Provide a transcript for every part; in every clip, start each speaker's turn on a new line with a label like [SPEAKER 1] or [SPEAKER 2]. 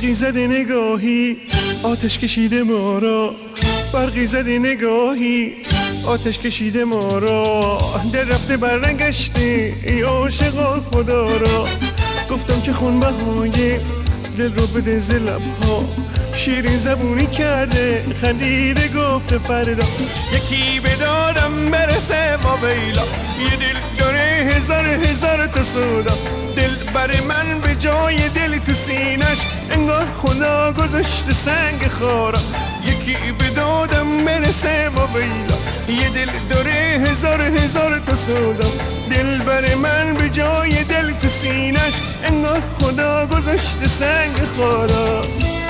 [SPEAKER 1] برقی زده نگاهی آتش کشیده ما را، برقی زده نگاهی آتش کشیده ما را. دل رفته برنگشته ای عاشقان خدا را. گفتم که خون بهای دل رو بده ز لبها، شیرین زبونی کرده خندیده گفته فردا یکی به دادم برسه ما بیلا. یه دل داره هزار تا سودا، دل بر من به جای دل تو سینش انگار خدا گذاشته سنگ خارا. یکی به دادم برسه ما بیلا. یه دل داره هزار تا سودا، دل بر من به جای دل تو سینش انگار خدا گذاشته سنگ خارا.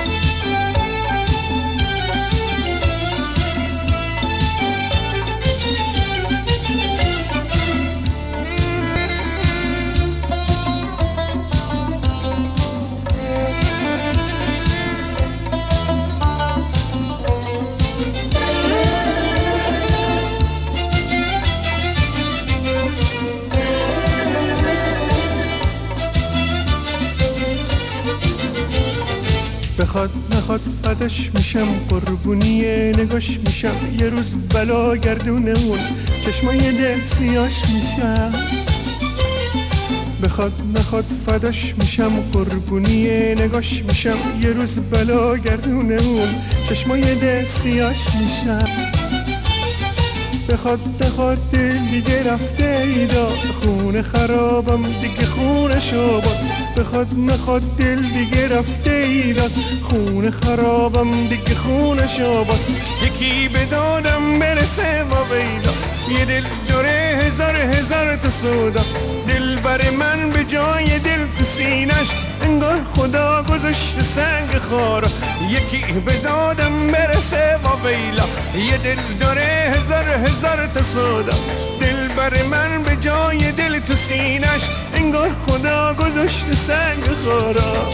[SPEAKER 1] بخواد نخواد فداش میشم، قربونی نگاش میشم. یه روز بلا گردونه اون چشمای دل سیاش میشم. بخواد نخواد فداش میشم، قربونی نگاش میشم. یه روز بلا گردونه اون چشمای دل سیاش میشم. بخواد نخواد دل دیگه رفته ایدا، خونه خرابم دیگه خونه شاباد. بخواد نخواد دل دیگه رفته ایداد، خونه خرابم دیگه خونه شاباد. یکی به دادم برسه ما بیدا. یه دل داره هزار تا سودا، دل بر من به جای دل تو سینش انگار خدا گذاشته سنگ خارا. یکی به دادم برسه ما بیلا. یه دل داره هزار تا سودا، دل بر من به جای دل تو سینش انگار خدا گذاشته سنگ خارا.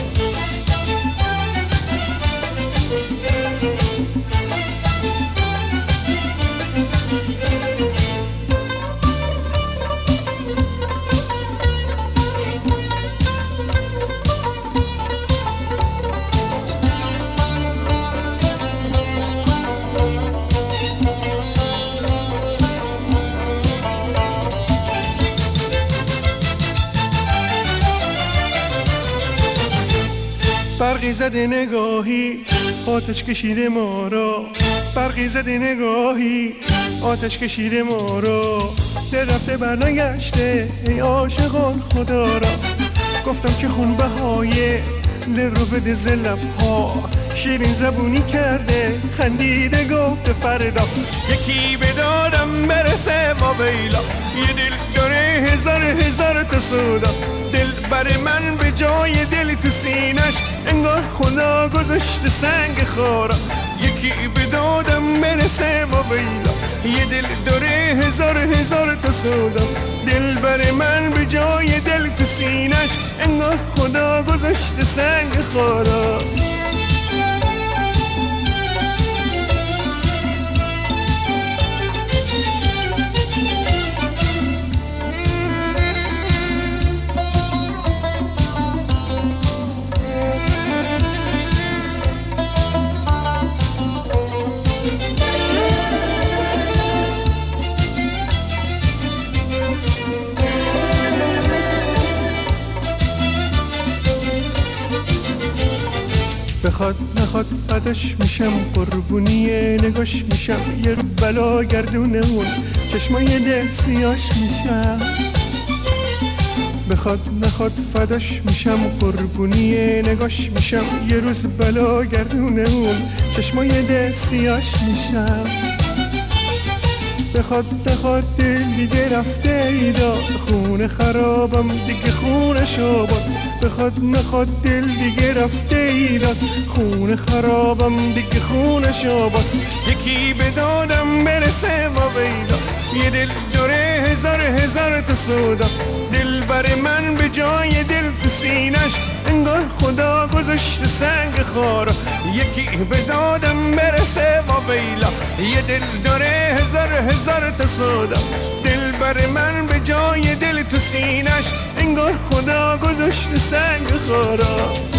[SPEAKER 1] برقی زده نگاهی آتش کشیده ما را، برقی زده نگاهی آتش کشیده ما را. دل رفته برنگشته ای عاشقان خدا را. گفتم که خون بهای دل رو بده ز لبها، شیرین زبونی کرده خندیده گفته فردا یکی به دادم برسه ما بیلا. یه دل داره هزار تا سودا، دل بر من به جای دل تو سینش انگار خدا گذاشته سنگ خارا. یکی به دادم برسه ما بیلا. یه دل داره هزار تا سودا، دل بر من به جای دل تو سینش انگار خدا گذاشته سنگ خارا. بخواد نخواد فداش میشم، قربونی نگاش میشم. یه رو بلا گردونه اون چشمای دل سیاش میشم. بخواد نخواد فداش میشم، قربونی نگاش میشم. یه روز بلا گردونه اون چشمای دل سیاش میشم. بخواد نخواد دل دیگه رفته ایدا، خونه خرابم دیگه خونه شاباد. بخواد نخواد دل دیگه رفته ایداد، خونه خرابم دیگه خونه شاباد. یکی به دادم برسه ما بیدا. یه دل داره هزار تا سودا، دل بر من به جای دل تو سینش انگار خدا گذاشته سنگ خارا. یکی به دادم برسه ما بیلا. یه دل داره هزار تا سودا، دل بر من به جای دل تو سینش انگار خدا گذاشته سنگ خارا.